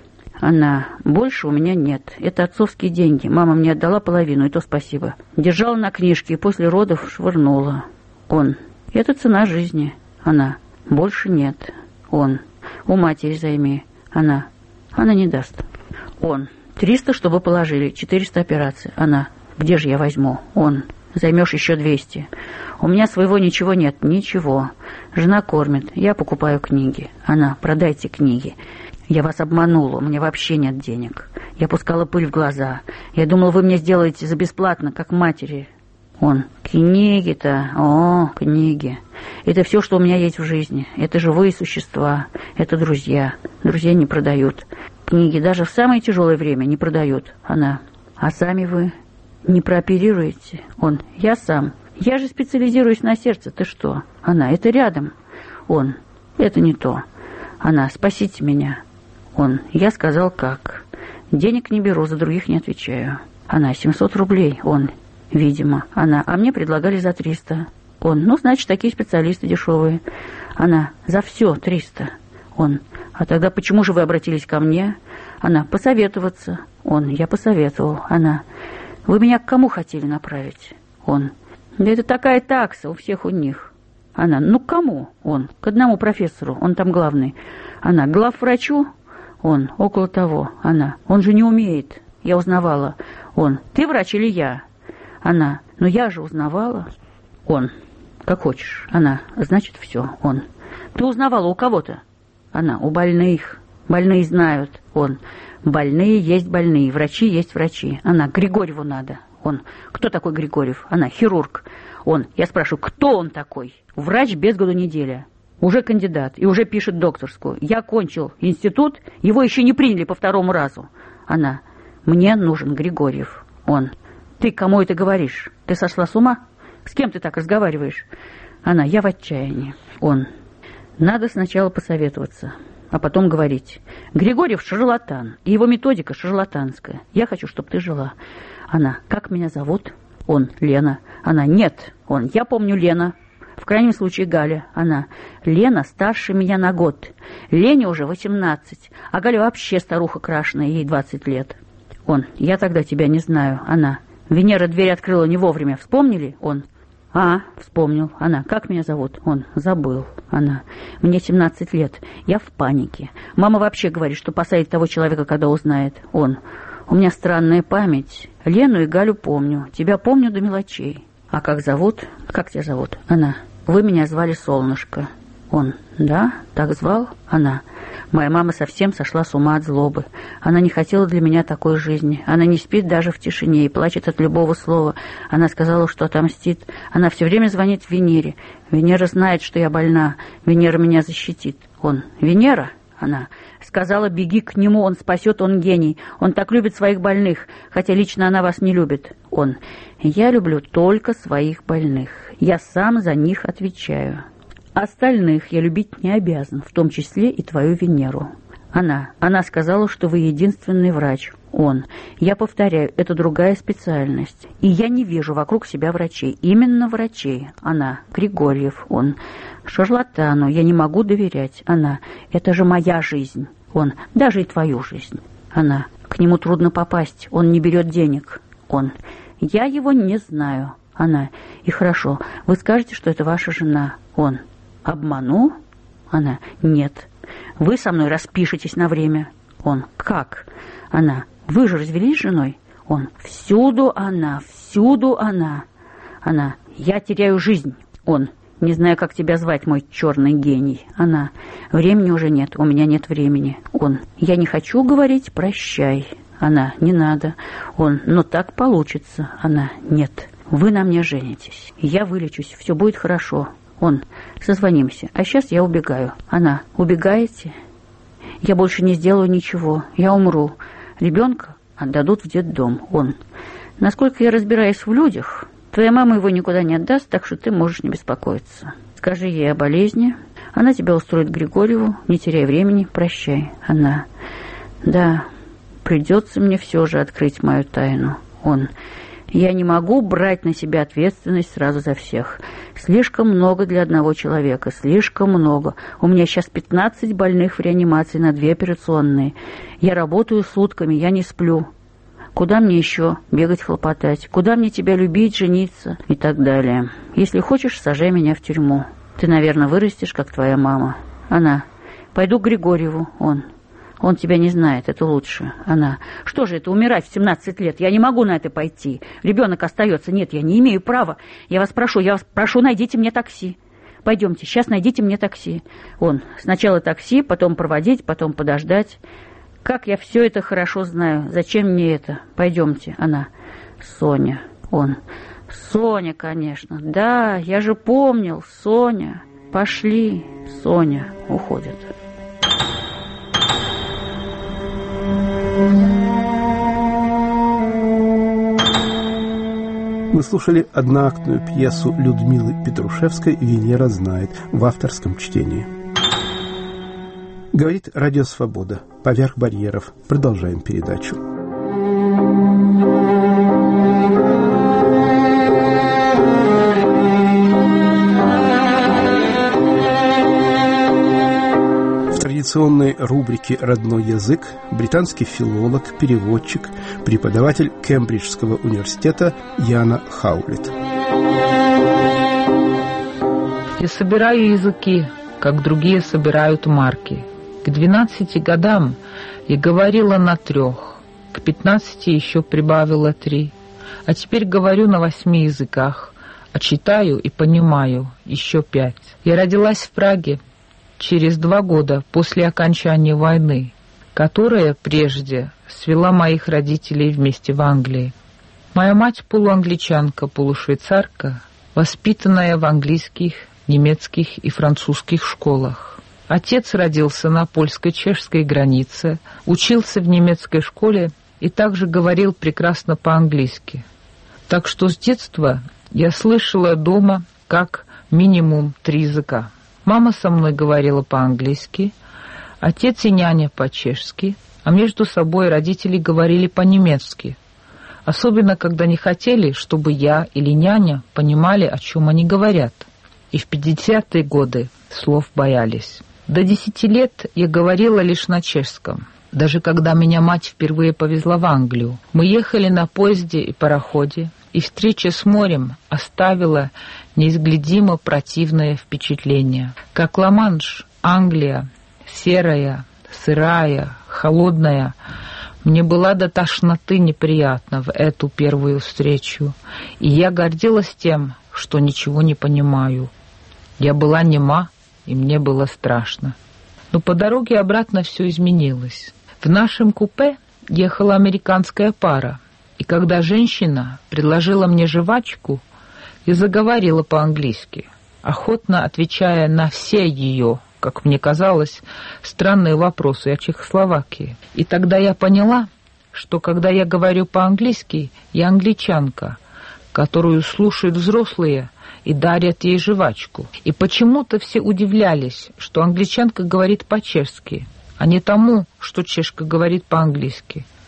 Speaker 2: Она. Больше у меня нет. Это отцовские деньги. Мама мне отдала половину, и то спасибо. Держала на книжке и после родов швырнула. Он. Это цена жизни. Она. Больше нет. Он. У матери займи. Она. Она не даст. Он. Триста, чтобы положили. Четыреста операций. Она. Где же я возьму? Он. Займешь еще двести. У меня своего ничего нет. Ничего. Жена кормит. Я покупаю книги. Она. Продайте книги. Я вас обманула. У меня вообще нет денег. Я пускала пыль в глаза. Я думала, вы мне сделаете за бесплатно, как матери. Он. Книги-то. О, книги. Это все, что у меня есть в жизни. Это живые существа. Это друзья. Друзья не продают. Книги даже в самое тяжелое время не продают. Она. А сами вы не прооперируете? Он. Я сам. Я же специализируюсь на сердце. Ты что? Она. Это рядом. Он. Это не то. Она. Спасите меня. Он. Я сказал как. Денег не беру, за других не отвечаю. Она. семьсот рублей. Он. Видимо. Она. А мне предлагали за триста. Он. Ну, значит, такие специалисты дешевые. Она. За все триста. Он. А тогда почему же вы обратились ко мне? Она. Посоветоваться. Он. Я посоветовал. Она. Вы меня к кому хотели направить? Он. Да это такая такса у всех у них. Она. Ну, к кому? Он. К одному профессору. Он там главный. Она. Главврачу? Он. Около того. Она. Он же не умеет. Я узнавала. Он. Ты врач или я? Она. Ну, я же узнавала. Он. Как хочешь. Она. Значит, все. Он. Ты узнавала у кого-то? Она. У больных. Больные знают. Он. Больные есть больные. Врачи есть врачи. Она. Григорьеву надо. Он. Кто такой Григорьев? Она. Хирург. Он. Я спрашиваю, кто он такой? Врач без году неделя. Уже кандидат. И уже пишет докторскую. Я кончил институт. Его еще не приняли по второму разу. Она. Мне нужен Григорьев. Он. Ты кому это говоришь? Ты сошла с ума? С кем ты так разговариваешь? Она. Я в отчаянии. Он. Надо сначала посоветоваться, а потом говорить. Григорьев шарлатан, и его методика шарлатанская. Я хочу, чтобы ты жила. Она. Как меня зовут? Он. Лена. Она. Нет. Он. Я помню Лена. В крайнем случае Галя. Она. Лена старше меня на год. Лене уже восемнадцать, а Галя вообще старуха крашеная, ей двадцать лет. Он. Я тогда тебя не знаю. Она. Венера дверь открыла не вовремя. Вспомнили? Он. А, вспомнил. Она. Как меня зовут? Он. Забыл. Она. Мне семнадцать лет. Я в панике. Мама вообще говорит, что посадит того человека, когда узнает. Он. У меня странная память. Лену и Галю помню. Тебя помню до мелочей. А как зовут? Как тебя зовут? Она. Вы меня звали Солнышко. Он. Да? Так звал? Она. Моя мама совсем сошла с ума от злобы. Она не хотела для меня такой жизни. Она не спит даже в тишине и плачет от любого слова. Она сказала, что отомстит. Она все время звонит Венере. Венера знает, что я больна. Венера меня защитит. Он. Венера? Она. Сказала, беги к нему, он спасет, он гений. Он так любит своих больных, хотя лично она вас не любит. Он. Я люблю только своих больных. Я сам за них отвечаю. Остальных я любить не обязан, в том числе и твою Венеру. Она. Она сказала, что вы единственный врач. Он. Я повторяю, это другая специальность. И я не вижу вокруг себя врачей. Именно врачей. Она. Григорьев. Он. Шарлатану. Я не могу доверять. Она. Это же моя жизнь. Он. Даже и твою жизнь. Она. К нему трудно попасть. Он не берет денег. Он. Я его не знаю. Она. И хорошо. Вы скажете, что это ваша жена. Он. Обману? Она. Нет. Вы со мной распишетесь на время. Он. Как? Она. Вы же развелись с женой? Он. Всюду она, всюду она. Она. Я теряю жизнь. Он. Не знаю, как тебя звать, мой черный гений. Она. Времени уже нет, у меня нет времени. Он. Я не хочу говорить прощай. Она. Не надо. Он. Но так получится. Она. Нет. Вы на мне женитесь. Я вылечусь, все будет хорошо. Он. Созвонимся. А сейчас я убегаю. Она. Убегаете? Я больше не сделаю ничего. Я умру. Ребенка отдадут в детдом. Он. Насколько я разбираюсь в людях, твоя мама его никуда не отдаст, так что ты можешь не беспокоиться. Скажи ей о болезни. Она тебя устроит Григорьеву. Не теряй времени. Прощай. Она. Да, придется мне все же открыть мою тайну. Он. Я не могу брать на себя ответственность сразу за всех. Слишком много для одного человека, слишком много. У меня сейчас пятнадцать больных в реанимации на две операционные. Я работаю сутками, я не сплю. Куда мне еще бегать, хлопотать? Куда мне тебя любить, жениться и так далее? Если хочешь, сажай меня в тюрьму. Ты, наверное, вырастешь, как твоя мама. Она. Пойду к Григорьеву. Он. Он тебя не знает, это лучше. Она. Что же это, умирать в семнадцать лет? Я не могу на это пойти. Ребенок остается. Нет, я не имею права. Я вас прошу, я вас прошу, найдите мне такси. Пойдемте, сейчас найдите мне такси. Он. Сначала такси, потом проводить, потом подождать. Как я все это хорошо знаю. Зачем мне это? Пойдемте. Она. Соня. Он. Соня, конечно. Да, я же помнил. Соня. Пошли. Соня. Уходит.
Speaker 1: Мы слушали одноактную пьесу Людмилы Петрушевской «Венера знает» в авторском чтении. Говорит Радио Свобода. Поверх барьеров. Продолжаем передачу. В традиционной рубрике «Родной язык» британский филолог, переводчик, преподаватель Кембриджского университета Яна Хаулит.
Speaker 10: Я собираю языки, как другие собирают марки. К двенадцати годам я говорила на трех, к пятнадцати еще прибавила три, а теперь говорю на восьми языках, а читаю и понимаю еще пять. Я родилась в Праге через два года после окончания войны, которая прежде свела моих родителей вместе в Англии. Моя мать полуангличанка, полушвейцарка, воспитанная в английских, немецких и французских школах. Отец родился на польско-чешской границе, учился в немецкой школе и также говорил прекрасно по-английски. Так что с детства я слышала дома как минимум три языка. Мама со мной говорила по-английски, отец и няня по-чешски, а между собой родители говорили по-немецки, особенно когда не хотели, чтобы я или няня понимали, о чем они говорят. И в пятидесятые годы слов боялись. До десяти лет я говорила лишь на чешском. Даже когда меня мать впервые повезла в Англию, мы ехали на поезде и пароходе, и встреча с морем оставила неизглядимо противное впечатление. Как Ла-Манш, Англия, серая, сырая, холодная, мне была до тошноты неприятна в эту первую встречу, и я гордилась тем, что ничего не понимаю. Я была нема, и мне было страшно. Но по дороге обратно все изменилось. В нашем купе ехала американская пара, и когда женщина предложила мне жвачку, я заговорила по-английски, охотно отвечая на все ее, как мне казалось, странные вопросы о Чехословакии. И тогда я поняла, что когда я говорю по-английски, я англичанка, которую слушают взрослые и дарят ей жвачку. И почему-то все удивлялись, что англичанка говорит по-чешски, а не тому, что чешка говорит по-английски.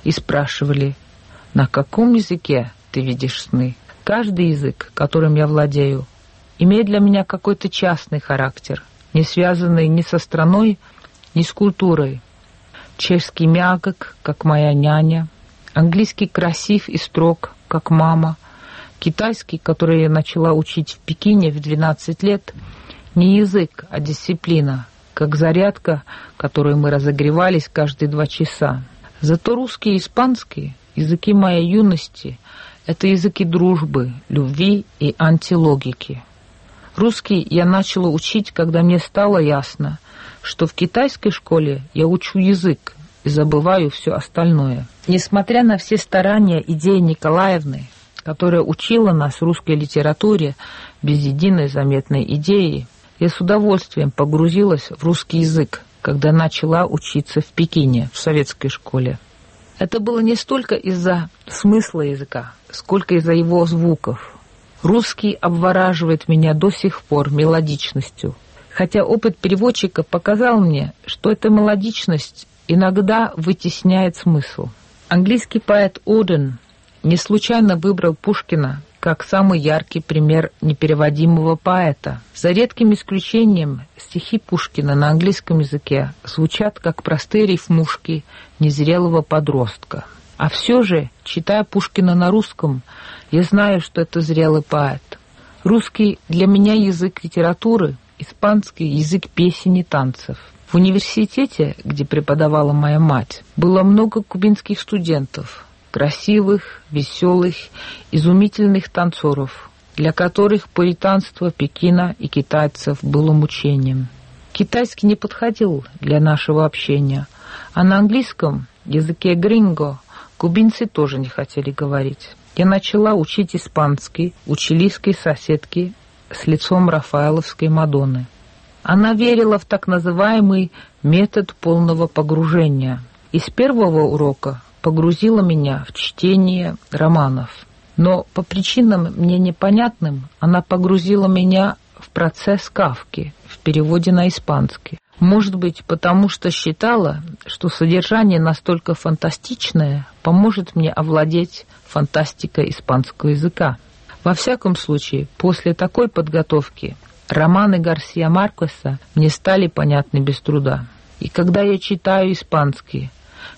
Speaker 10: и спрашивали, на каком языке ты видишь сны. Каждый язык, которым я владею, имеет для меня какой-то частный характер, не связанный ни со страной, ни с культурой. Чешский мягок, как моя няня, английский красив и строг, как мама, китайский, который я начала учить в Пекине в двенадцать лет, не язык, а дисциплина, как зарядка, которой мы разогревались каждые два часа. Зато русский и испанский, языки моей юности, это языки дружбы, любви и антилогики. Русский я начала учить, когда мне стало ясно, что в китайской школе я учу язык и забываю все остальное. Несмотря на все старания Идеи Николаевны, которая учила нас русской литературе без единой заметной идеи, я с удовольствием погрузилась в русский язык, когда начала учиться в Пекине, в советской школе. Это было не столько из-за смысла языка, сколько из-за его звуков. Русский обвораживает меня до сих пор мелодичностью, хотя опыт переводчика показал мне, что эта мелодичность иногда вытесняет смысл. Английский поэт Оден не случайно выбрал Пушкина как самый яркий пример непереводимого поэта. За редким исключением, стихи Пушкина на английском языке звучат как простые рифмушки незрелого подростка. А все же, читая Пушкина на русском, я знаю, что это зрелый поэт. Русский для меня язык литературы, испанский язык песен и танцев. В университете, где преподавала моя мать, было много кубинских студентов, красивых, веселых, изумительных танцоров, для которых пуританство Пекина и китайцев было мучением. Китайский не подходил для нашего общения, а на английском, языке гринго, кубинцы тоже не хотели говорить. Я начала учить испанский у чилийской соседки с лицом рафаэловской Мадонны. Она верила в так называемый метод полного погружения. И с первого урока погрузила меня в чтение романов. Но по причинам мне непонятным она погрузила меня в процесс Кафки в переводе на испанский. Может быть, потому что считала, что содержание настолько фантастичное поможет мне овладеть фантастикой испанского языка. Во всяком случае, после такой подготовки романы Гарсия Маркеса мне стали понятны без труда. И когда я читаю испанский,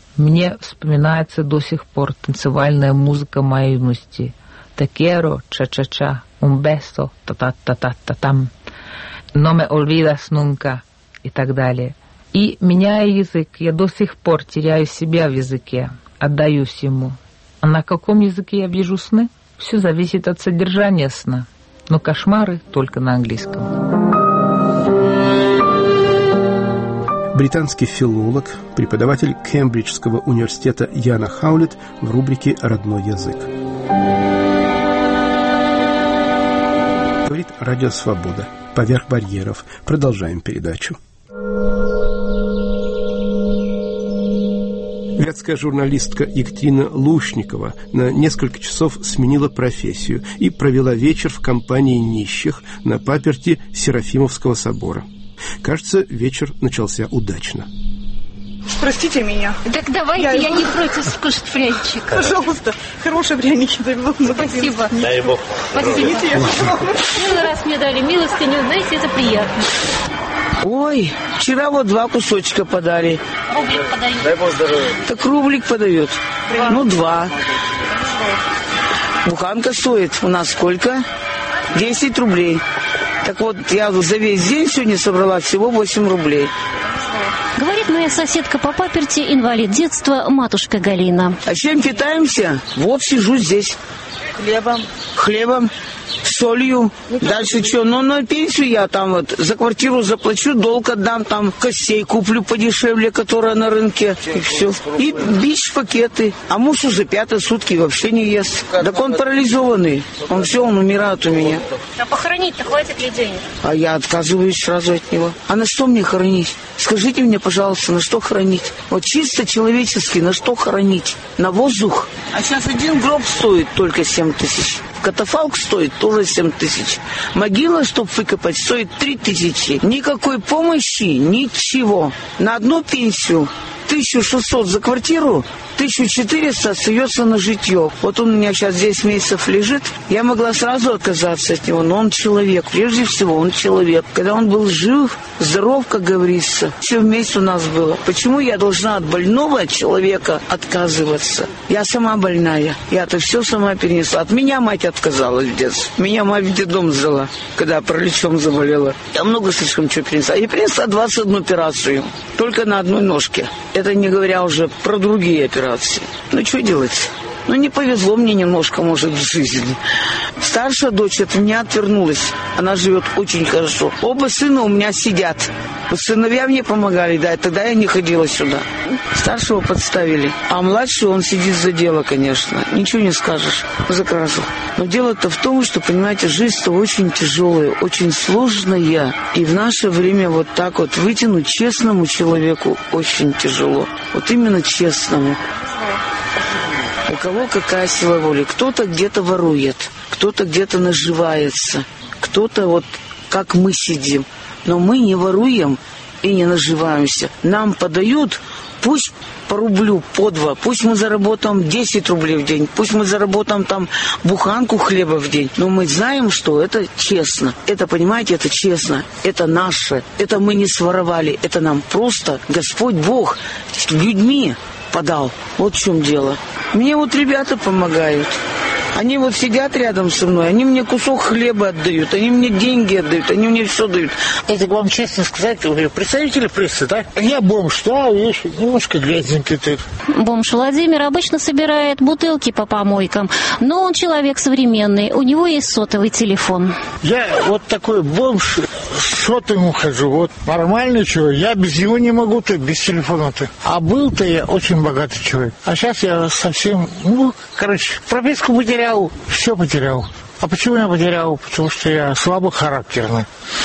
Speaker 10: мне вспоминается до сих пор танцевальная музыка моей юности. «Te quiero, cha-cha-cha, un beso, ta-ta-ta-ta-та-там, no me olvidas nunca» и так далее. И, меняя язык, я до сих пор теряю себя в языке, отдаюсь ему. А на каком языке я вижу сны? Все зависит от содержания сна, но кошмары только на английском.
Speaker 1: Британский филолог, преподаватель Кембриджского университета Яна Хаулет в рубрике «Родной язык». Говорит Радио Свобода. Поверх барьеров. Продолжаем передачу. Вятская журналистка Екатерина Лушникова на несколько часов сменила профессию и провела вечер в компании нищих на паперти Серафимовского собора. Кажется, вечер начался удачно.
Speaker 11: Простите меня.
Speaker 12: Так давайте, я, я не против скушать пряничек.
Speaker 11: Пожалуйста, хорошие пряники.
Speaker 12: Спасибо.
Speaker 13: Дай Бог.
Speaker 12: Спасибо. Первый раз мне дали милостыню, знаете, это приятно.
Speaker 14: Ой, вчера вот два кусочка подали.
Speaker 12: Рублик подают.
Speaker 13: Дай Бог здоровья.
Speaker 14: Так рублик подают. Два. Ну, два. Буханка стоит у нас сколько? десять рублей. Так вот, я за весь день сегодня собрала всего восемь рублей.
Speaker 12: Говорит моя соседка по паперти, инвалид детства, матушка Галина.
Speaker 14: А чем питаемся? Вот сижу здесь.
Speaker 11: Хлебом.
Speaker 14: Хлебом, солью. Дальше что? Ну, на пенсию я там вот за квартиру заплачу, долг отдам, там костей куплю подешевле, которая на рынке. И все. И бич-пакеты. А муж уже пятые сутки вообще не ест. Так он парализованный. Он все, он умирает у меня.
Speaker 12: А похоронить-то хватит ли денег?
Speaker 14: А я отказываюсь сразу от него. А на что мне хоронить? Скажите мне, пожалуйста, на что хоронить? Вот чисто человечески, на что хоронить? На воздух? А сейчас один гроб стоит только семь тысяч. Катафалк стоит тоже семь тысяч. Могила, чтобы выкопать, стоит три тысячи. Никакой помощи, ничего. На одну пенсию тысячу шестьсот за квартиру, тысячу четыреста остается на житье. Вот он у меня сейчас десять месяцев лежит. Я могла сразу отказаться от него, но он человек. Прежде всего, он человек. Когда он был жив, здоров, как говорится, все вместе у нас было. Почему я должна от больного человека отказываться? Я сама больная. Я-то все сама перенесла. От меня мать отказалась в детстве. Меня мать в детдом сдала, когда параличом заболела. Я много слишком чего перенесла. Я перенесла двадцать одну операцию. Только на одной ножке. Это не говоря уже про другие операции. Ну, что делать? Ну, не повезло мне немножко, может, в жизни. Старшая дочь от меня отвернулась. Она живет очень хорошо. Оба сына у меня сидят. Вот сыновья мне помогали, да, и тогда я не ходила сюда. Старшего подставили. А младший, он сидит за дело, конечно. Ничего не скажешь за кражу. Но дело-то в том, что, понимаете, жизнь-то очень тяжелая, очень сложная. И в наше время вот так вот вытянуть честному человеку очень тяжело. Вот именно честному. У кого какая сила воли. Кто-то где-то ворует, кто-то где-то наживается, кто-то вот как мы сидим. Но мы не воруем и не наживаемся. Нам подают, пусть по рублю, по два, пусть мы заработаем десять рублей в день, пусть мы заработаем там буханку хлеба в день. Но мы знаем, что это честно. Это, понимаете, это честно. Это наше. Это мы не своровали. Это нам просто Господь Бог людьми подал. Вот в чем дело. Мне вот ребята помогают. Они вот сидят рядом со мной, они мне кусок хлеба отдают, они мне деньги отдают, они мне все дают.
Speaker 13: Это вам честно сказать, вы представители прессы, да? Я бомж, да, видишь, немножко грязненький ты.
Speaker 12: Бомж Владимир обычно собирает бутылки по помойкам, но он человек современный, у него есть сотовый телефон.
Speaker 13: Я вот такой бомж, с сотовым хожу, вот нормальный человек, я без него не могу-то, без телефона-то. А был-то я очень богатый человек, а сейчас я совсем, ну, короче, прописку потерял. Все потерял. А почему я потерял? Потому что я слабохарактерный.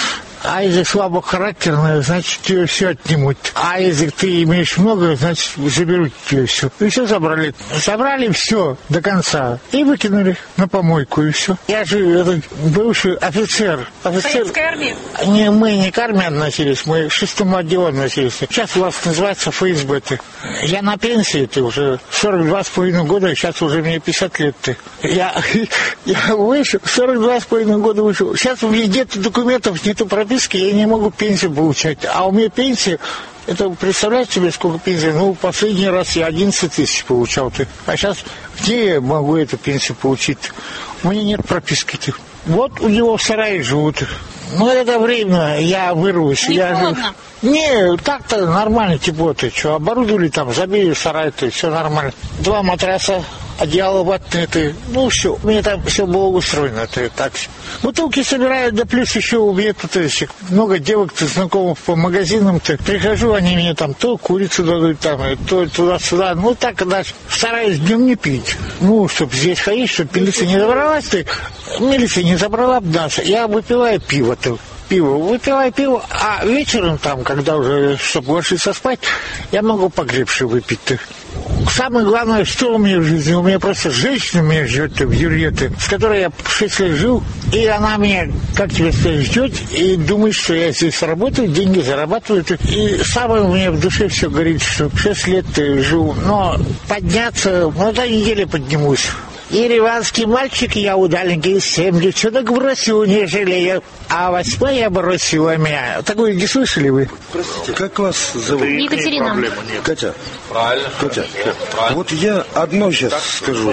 Speaker 13: А если слабохарактерная, значит, тебе все отнимут. А если ты имеешь много, значит, заберут тебе все. И все забрали. Забрали все до конца. И выкинули на помойку, и все. Я же этот бывший офицер. офицер.
Speaker 11: Советской армии?
Speaker 13: Не, мы не к армии относились, мы к шестому отделу относились. Сейчас у вас называется эф эс бэ-ты. Я на пенсии, ты уже сорок два с половиной года, сейчас уже мне пятьдесят лет-ты. Я, я вышел, сорок два с половиной года вышел. Сейчас у меня нет документов, нету прописки. Я не могу пенсию получать. А у меня пенсия, это представляете себе, сколько пенсии? Ну, последний раз я одиннадцать тысяч получал. Ты. А сейчас где я могу эту пенсию получить? У меня нет прописки. Вот у него в сарае живут. Ну, это время я вырвусь.
Speaker 11: Не
Speaker 13: я
Speaker 11: холодно?
Speaker 13: Не, так-то нормально, тепло. Ты что, оборудовали там, забили сарай-то, все нормально. Два матраса, одеяло ватные, ты, ну все, у меня там все было устроено, ты, так. Бутылки собирают, да плюс еще у меня тут еще много девок-то знакомых по магазинам-то. Прихожу, они мне там то курицу дадут, там, то туда-сюда. Ну так, даже стараюсь днем не пить. Ну, чтобы здесь ходить, чтобы милиция не забралась, ты, милиция не забрала бы нас. Я выпиваю пиво-то. Пиво, выпиваю пиво, а вечером там, когда уже, чтобы ложиться спать, я могу погребше выпить-то. Самое главное, что у меня в жизни, у меня просто женщина меня ждет в Юрье-то, с которой я шесть лет жил, и она меня, как тебе сказать, ждет, и думает, что я здесь работаю, деньги зарабатываю, и самое у меня в душе все говорит, что шесть лет живу, но подняться, ну, до недели поднимусь. Ереванский мальчик, я удаленький, семь девчонок бросил, не жалею, а восьмой я бросил, а меня. Такое не слышали вы?
Speaker 15: Простите, как вас зовут?
Speaker 12: Екатерина.
Speaker 15: Катя.
Speaker 16: Правильно.
Speaker 15: Катя. Правильно. Вот я одно сейчас так, скажу.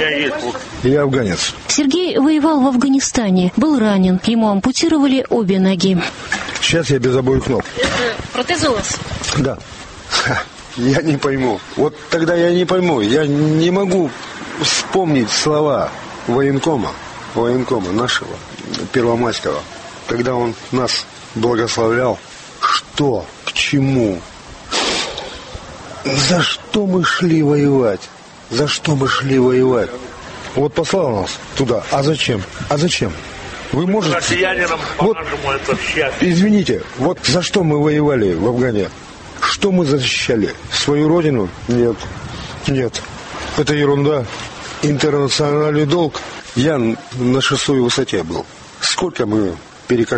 Speaker 15: Я афганец.
Speaker 12: Сергей воевал в Афганистане, был ранен, ему ампутировали обе ноги.
Speaker 15: Сейчас я без обоих ног.
Speaker 12: Это протез у вас?
Speaker 15: Да. Я не пойму. Вот тогда я не пойму. Я не могу вспомнить слова военкома, военкома нашего, Первомайского, когда он нас благословлял, что, к чему, за что мы шли воевать, за что мы шли воевать. Вот послал нас туда, а зачем, а зачем? Вы можете...
Speaker 16: Россиянинам
Speaker 15: вот,
Speaker 16: это счастье.
Speaker 15: Извините, вот за что мы воевали в Афгане? Что мы защищали? Свою родину? Нет, нет. Это ерунда. Интернациональный долг. Я на шестой высоте был. Сколько мы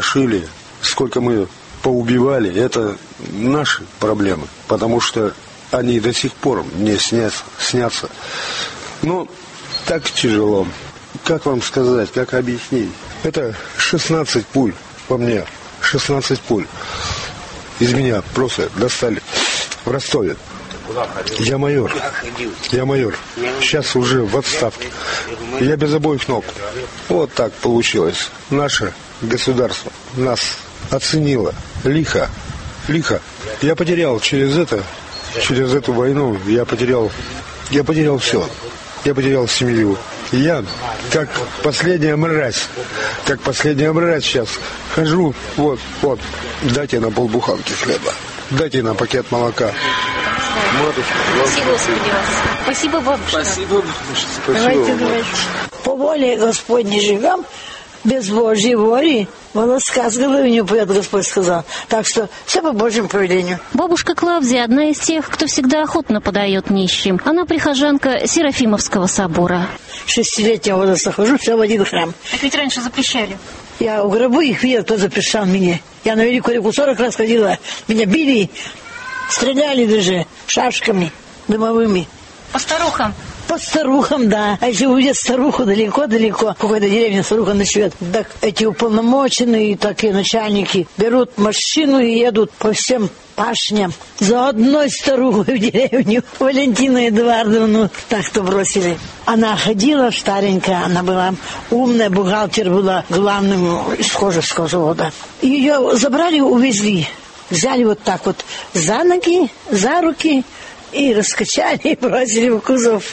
Speaker 15: перекошили, сколько мы поубивали, это наши проблемы. Потому что они до сих пор мне снятся. снятся. Ну, так тяжело. Как вам сказать, как объяснить? Это шестнадцать пуль по мне. шестнадцать пуль. Из меня просто достали в Ростове. Я майор. Я майор. Сейчас уже в отставке. Я без обоих ног. Вот так получилось. Наше государство нас оценило. Лихо. Лихо. Я потерял через это, через эту войну, я потерял, я потерял все. Я потерял семью. Я, как последняя мразь, как последняя мразь сейчас хожу, вот, вот, дайте на полбуханки хлеба, дайте на пакет молока.
Speaker 12: Спасибо, Господи, вас. Спасибо, бабушка.
Speaker 14: Спасибо, бабушка.
Speaker 16: Давайте, давайте. По воле Господней живем, без Божьей воли. Волоска с головы не упадет, Господь сказал. Так что все по Божьему повелению.
Speaker 12: Бабушка Клавдия одна из тех, кто всегда охотно подает нищим. Она прихожанка Серафимовского собора.
Speaker 16: Шестилетнего возраста хожу, все в один храм.
Speaker 12: Так ведь раньше запрещали.
Speaker 16: Я у гробу их видел, кто запрещал меня. Я на Великую реку сорок раз ходила. Меня били, стреляли даже шашками дымовыми.
Speaker 12: По старухам?
Speaker 16: По старухам, да. А если увидят старуху далеко-далеко, в какой-то деревне старуха ночует, так эти уполномоченные такие начальники берут машину и едут по всем пашням. За одной старуху в деревню, Валентину Эдуардовну, так-то бросили. Она ходила старенькая, она была умная, бухгалтер была главным из Кожевского завода. Ее забрали, увезли. Взяли вот так вот за ноги, за руки и раскачали, и бросили в кузов.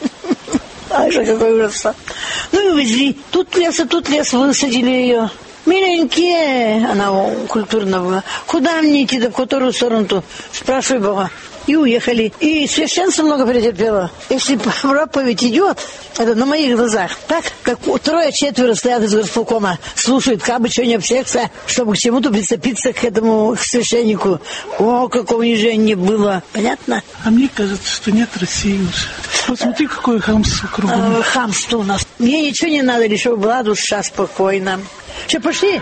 Speaker 16: Ай же, какой ужас. Ну и увезли. Тут лес, а тут лес, высадили ее. Миленькие, она культурно была. Куда мне идти, да в которую сторону-то? Спрашивай Бога. И уехали. И священство много претерпело. Если проповедь идет, это на моих глазах, так, как трое-четверо стоят из горсполкома, слушают, как бы что не обсекся, чтобы к чему-то прицепиться к этому к священнику. О, какое унижение было. Понятно?
Speaker 17: А мне кажется, что нет России уже. Посмотри, какое хамство кругом.
Speaker 16: А, хамство у нас. Мне ничего не надо, лишь чтобы была душа спокойна. Что, пошли?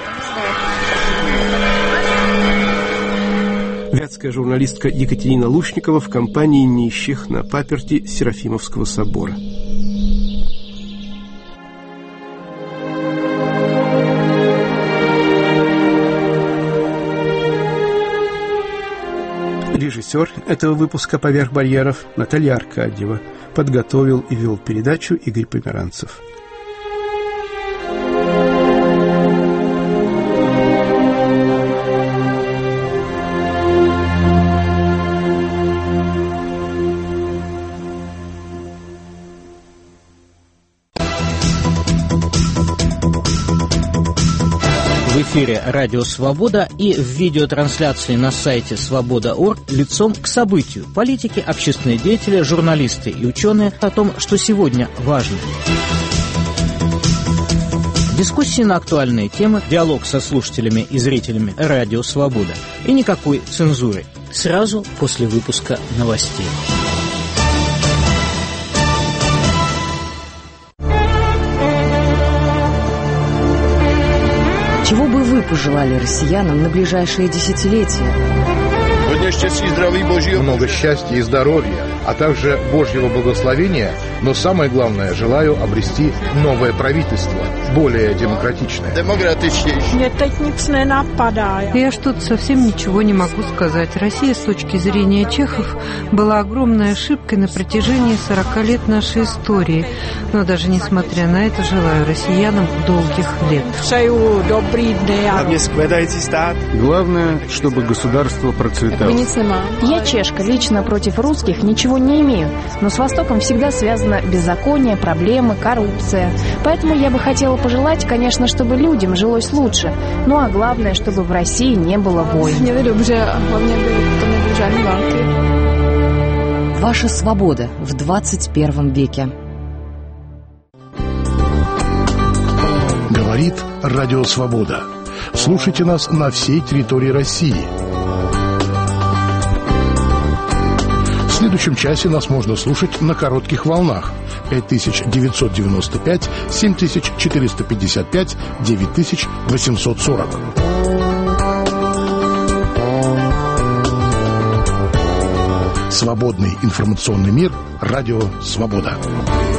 Speaker 1: Вятская журналистка Екатерина Лушникова в компании нищих на паперти Серафимовского собора. Режиссер этого выпуска «Поверх барьеров» Наталья Аркадьева. Подготовил и вел передачу Игорь Померанцев.
Speaker 18: В эфире «Радио Свобода» и в видеотрансляции на сайте свобода точка орг лицом к событию. Политики, общественные деятели, журналисты и ученые о том, что сегодня важно. Дискуссии на актуальные темы, диалог со слушателями и зрителями «Радио Свобода». И никакой цензуры. Сразу после выпуска новостей.
Speaker 19: Чего бы вы пожелали россиянам на ближайшие десятилетия?
Speaker 20: Много счастья и здоровья, а также Божьего благословения, но самое главное, желаю обрести новое правительство, более демократичное.
Speaker 21: Я что-то совсем ничего не могу сказать. Россия, с точки зрения чехов, была огромной ошибкой на протяжении сорока лет нашей истории. Но даже несмотря на это, желаю россиянам долгих лет.
Speaker 22: Главное, чтобы государство процветало.
Speaker 23: Я чешка, лично против русских ничего не имею, но с Востоком всегда связано беззаконие, проблемы, коррупция. Поэтому я бы хотела пожелать, конечно, чтобы людям жилось лучше, ну а главное, чтобы в России не было войн.
Speaker 19: Ваша свобода в двадцать первом веке.
Speaker 24: Говорит Радио Свобода. Слушайте нас на всей территории России. В следующем часе нас можно слушать на коротких волнах пять тысяч девятьсот девяносто пять, семь тысяч четыреста пятьдесят пять, девять тысяч восемьсот сорок. Свободный информационный мир. Радио «Свобода».